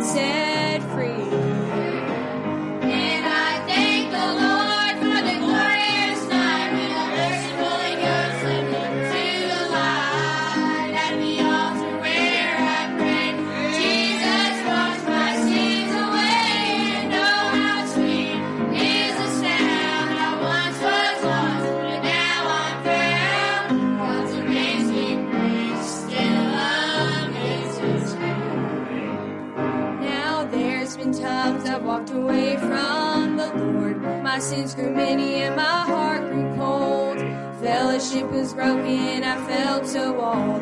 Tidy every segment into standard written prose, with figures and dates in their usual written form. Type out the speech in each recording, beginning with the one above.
set free. Walked away from the Lord. My sins grew many and my heart grew cold. Fellowship was broken, I felt so all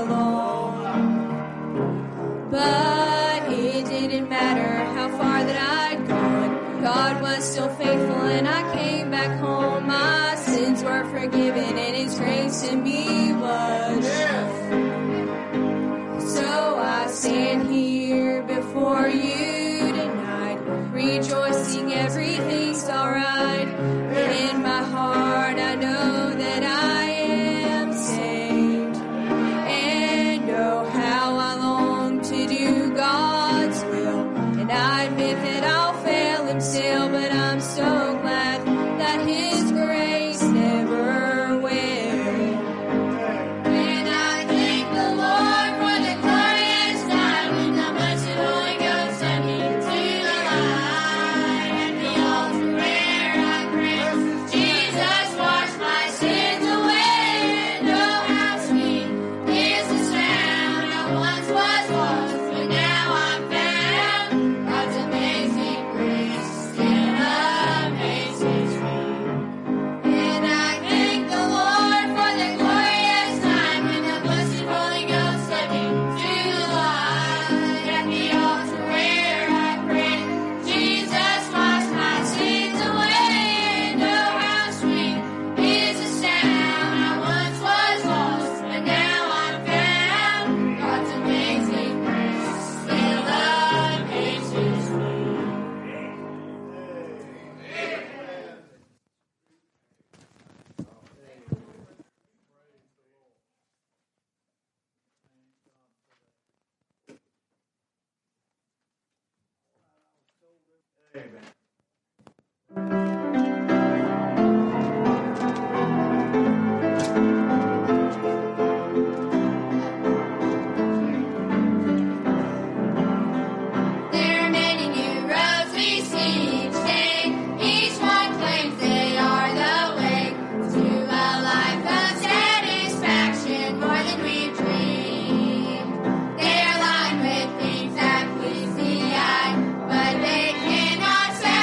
alone. But it didn't matter how far that I'd gone. God was still faithful and I came back home. My sins were forgiven and His grace to me was shown. So I stand here before you, rejoicing everything's alright. In my heart I know that I am saved. And oh, how I long to do God's will. And I admit that I'll fail Him still, but I'm so glad that His grace never will. When I thank the Lord for the glorious night when the blessed Holy Ghost sent me to the light. Jesus washed my sins away, and oh, how sweet is the sound. I once was lost, but now I'm found. God's amazing grace still amazes me. And I thank the Lord for the glorious time when the blessed Holy Ghost led me to the light. At the altar where I prayed, Jesus washed my sins away. But they cannot say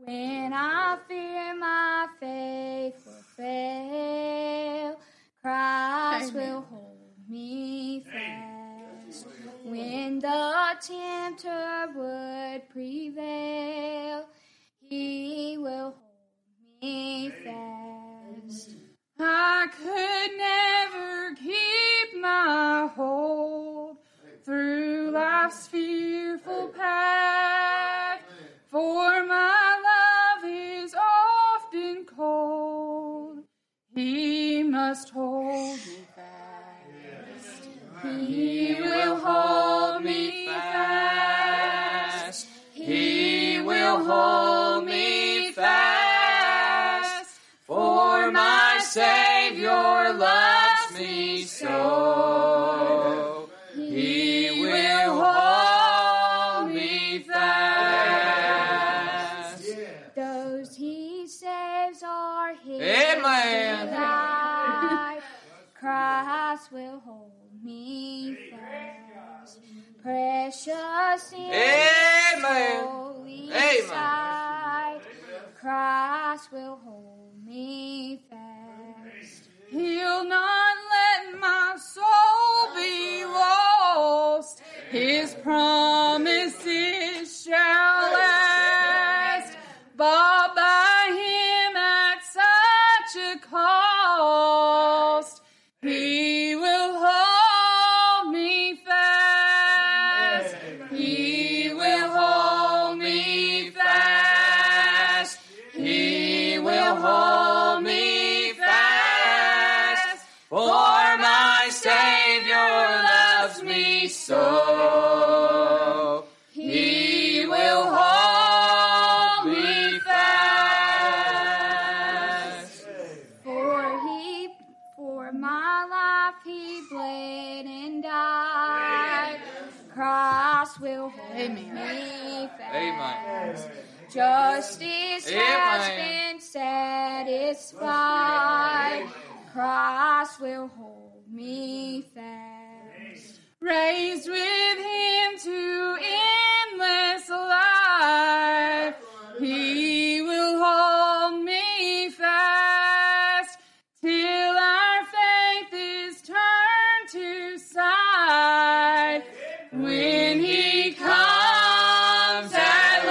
When I fear my faith will fail, Christ will hold me fast. When the tempter would prevail, He will hold me fast. I could never keep my hold through life's fearful path, for my love is often cold. He must hold me fast. He will hold me fast. He will hold me fast. For my Savior loves me so. He will hold me fast. Those He saves are His. Amen. Delight. Christ will hold me fast. Precious in Amen. His holy Amen. sight. Christ will hold me fast. He'll not let my soul be lost. His promises shall last. Bought by Him at such a cost. He will hold me fast. He will hold me fast. He will hold me fast. For my Savior loves me so. He will hold me fast. For my life He bled and died. Christ will hold me fast. Justice has been satisfied. Christ will hold me fast. Raised with Him to endless life, He will hold me fast till our faith is turned to sight. When He comes at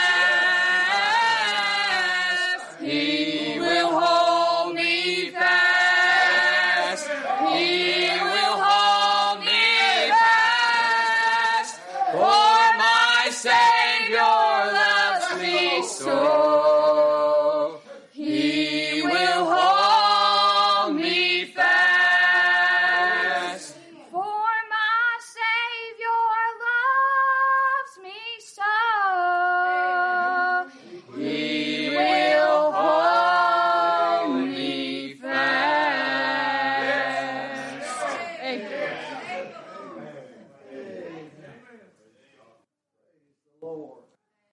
last, He will hold me fast. He will hold me fast. For my Savior loves me so. He will hold me fast. For my Savior loves me so. He will hold me fast. Amen. Lord.